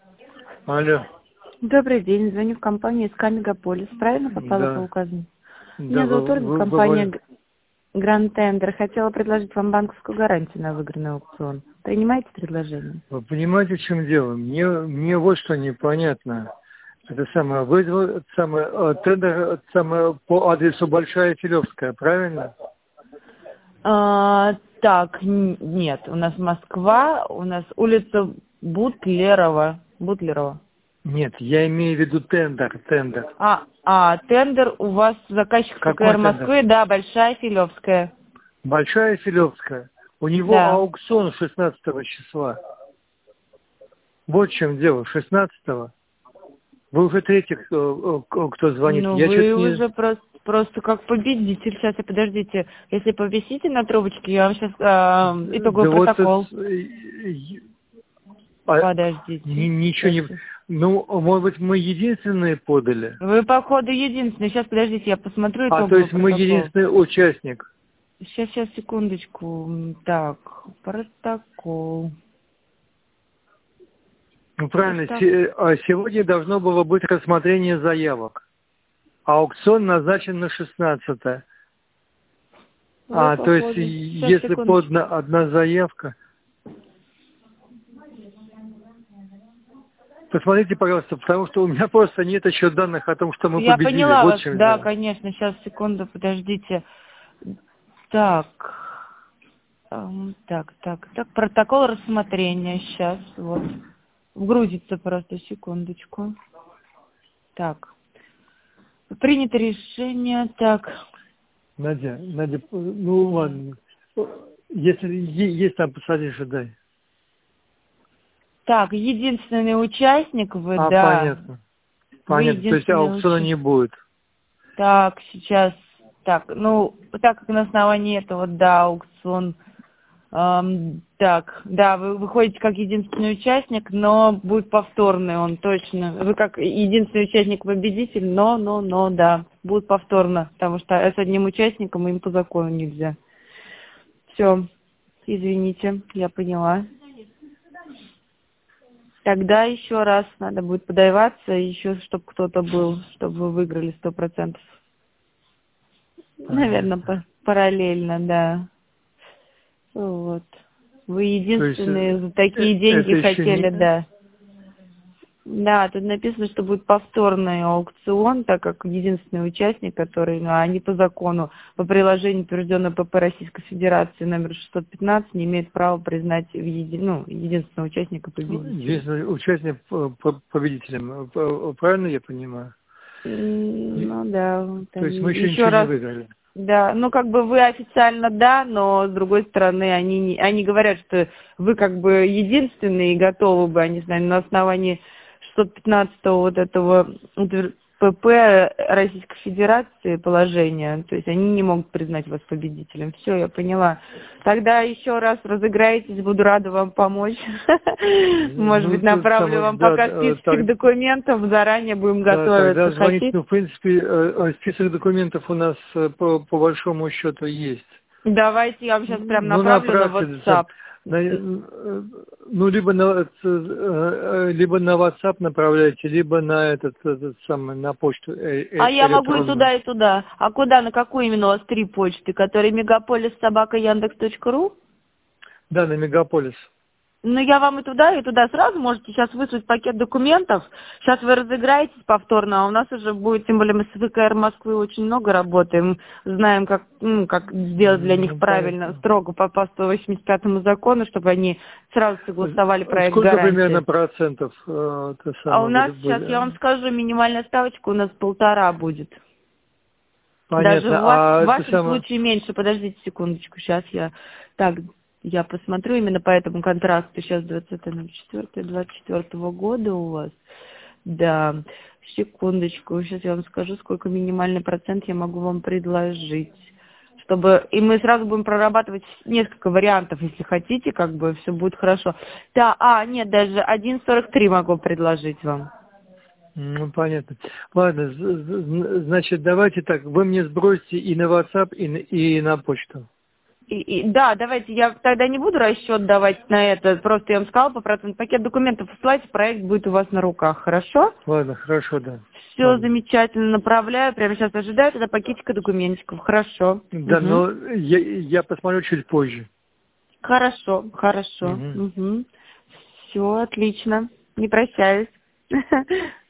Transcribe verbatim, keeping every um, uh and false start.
Алло. Добрый день, звоню в компанию СК Мегаполис. Правильно попала Да. по указанию? Да, Меня зовут вы, Ольга, вы, компания вы- Гранд Тендер. Хотела предложить вам банковскую гарантию на выигранный аукцион. Принимаете предложение? вы понимаете, в чем дело? Мне, мне вот что непонятно. Это самое, вы, это самое, э, тендер, это самое, по адресу Большая Филевская, правильно? А, так, н- нет, у нас Москва, у нас улица Бутлерова. Бутлерова. Нет, я имею в виду тендер, тендер. А, а, тендер у вас заказчик Какой ФКР тендер? Москвы, да, Большая Филевская. Большая Филевская. У него Да. аукцион шестнадцатого числа. Вот в чем дело, шестнадцатого. Вы уже третий, э, э, кто звонит. Ну, Я что-то вы не... уже просто, просто как победитель. Сейчас, подождите. Если повисите на трубочке, я вам сейчас э, итоговый Да вот это, протокол. э, а, ни- Подождите. ничего Сейчас. не... Ну, может быть, мы единственные подали? Вы, походу, единственный. Сейчас, подождите, я посмотрю А, то итоговый есть мы протокол. единственный участник. Сейчас, сейчас, секундочку. Так, протокол. Ну, правильно, Протокол. се- а сегодня должно было быть рассмотрение заявок. А аукцион назначен на шестнадцатое. Вы, А, то есть, походу. Сейчас, если секундочку. подана одна заявка... Посмотрите, пожалуйста, потому что у меня просто нет еще данных о том, что мы Я победили. поняла Вот в вас. чем Да, дело. конечно. Сейчас, секунду, подождите. Так. Эм, Так, так, так. Протокол рассмотрения. Сейчас, вот. Грузится просто, секундочку. Так. Принято решение. Так. Надя, Надя, ну ладно. Если е- есть там пассажир, дай. Так, единственный участник вы, А, да. понятно. Вы Понятно. То есть единственный аукциона участник. не будет. Так, сейчас. Так, ну, так как на основании этого, да, аукцион. Эм, так, да, вы выходите как единственный участник, но будет повторный он точно. Вы как единственный участник победитель, но, но, но, да, будет повторно, потому что с одним участником им по закону нельзя. Все, извините, я поняла. Тогда еще раз надо будет подаваться, еще чтобы кто-то был, чтобы вы выиграли сто процентов. Наверное, Понятно. па- параллельно, да. Вот. Вы То есть единственные э, за э, такие деньги это еще хотели, не... да. Да, тут написано, что будет повторный аукцион, так как единственный участник, который, ну, они по закону, по приложению, утвержденного ПП Российской Федерации номер шестьсот пятнадцать, не имеет права признать в еди- ну, единственного участника победителя. Единственный участник по- по- победителем. П- Правильно я понимаю? М, И- Ну да, То там есть мы еще еще ничего не раз, выиграли. да, ну как бы вы официально да, но с другой стороны они не, они говорят, что вы как бы единственные и готовы бы, они знаю, на основании шестьсот пятнадцатого вот этого утвер- ПП Российской Федерации положения, то есть они не могут признать вас победителем. Все, я поняла. Тогда еще раз разыграетесь, буду рада вам помочь. Может Ну, быть, тут направлю самое, вам да, пока да, списочек так, документов, заранее будем да, тогда готовиться. звонить, Хотите? ну, в принципе, э, э, список документов у нас э, по, по большому счету есть. Давайте я вам сейчас прям Ну, направлю на направьте, сам, WhatsApp. на, э, ну, либо на, э, э, либо на WhatsApp направляйте, либо на этот, этот самый, на почту э, А э, я могу и электронную. туда, и туда. А куда, на какую именно у вас три почты? Которые мегаполис собака яндекс точка ру? Да, на Мегаполис. Ну, я вам и туда, и туда сразу можете сейчас выслать пакет документов. Сейчас вы разыграетесь повторно, а у нас уже будет, тем более мы с ВКР Москвы очень много работаем, знаем, как, ну, как сделать для них Ну, правильно, понятно. строго по, по сто восемьдесят пятому закону, чтобы они сразу согласовали проект Сколько примерно гарантии. процентов э, это А у самое нас будет? сейчас, я будет? вам скажу, минимальная ставочка у нас полтора будет. Даже Понятно. в, ваш- в А это вашем самое, случае меньше. Подождите секундочку, сейчас я... Так, я посмотрю именно по этому контракту. Сейчас двадцатое четвёртое двадцать четвёртого года у вас. Да, секундочку. Сейчас я вам скажу, сколько минимальный процент я могу вам предложить. Чтобы... И мы сразу будем прорабатывать несколько вариантов, если хотите, как бы все будет хорошо. Да, а, нет, даже один сорок три могу предложить вам. ну, понятно. Ладно, з- з- значит, давайте так, вы мне сбросите и на WhatsApp, и на, и на почту. И, и, да, давайте, я тогда не буду расчет давать на это, просто я вам сказала по проценту. Пакет документов посылайте, проект будет у вас на руках, хорошо? Ладно, хорошо, да. Все Ладно. Замечательно, направляю, прямо сейчас ожидаю тогда пакетика документиков, хорошо. Да, Угу. но я, я посмотрю чуть позже. Хорошо, хорошо. Угу. Угу. Все, отлично, не прощаюсь.